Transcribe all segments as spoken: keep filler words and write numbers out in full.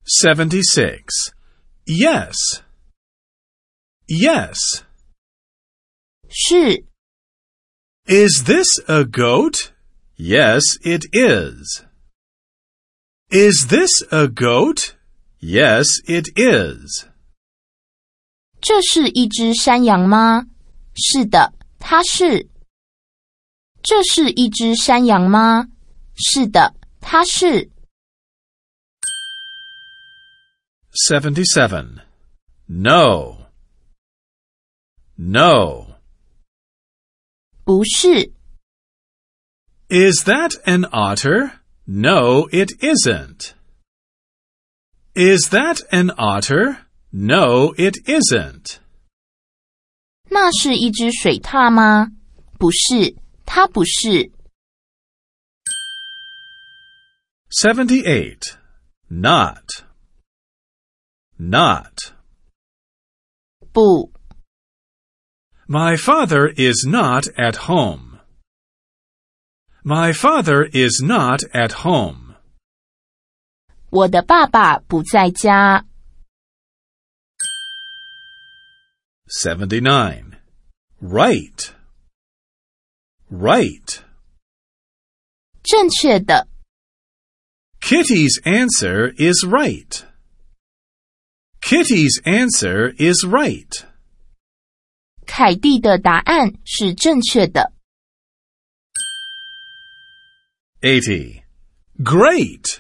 seventy-six. Yes. Yes. 是 Is this a goat? Yes, it is. Is this a goat? Yes, it is. 这是一只山羊吗？是的，它是。这是一只山羊吗？是的，它是。 seventy-seven. No. No. 不是。 Is that an otter? No, it isn't. Is that an otter? No, it isn't. 那是一只水獭吗？不是，它不是。 seventy-eight. Not. Not. 不， My father is not at home. My father is not at home. 我的爸爸不在家。 seventy-nine. Right. Right. 正确的， Kitty's answer is right. Kitty's answer is right. 凯蒂的答案是正确的。 eighty. Great.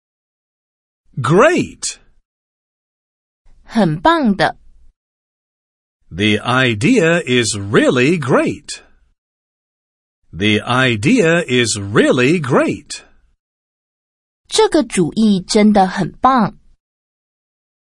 Great. 很棒的， The idea is really great. The idea is really great. 这个主意真的很棒。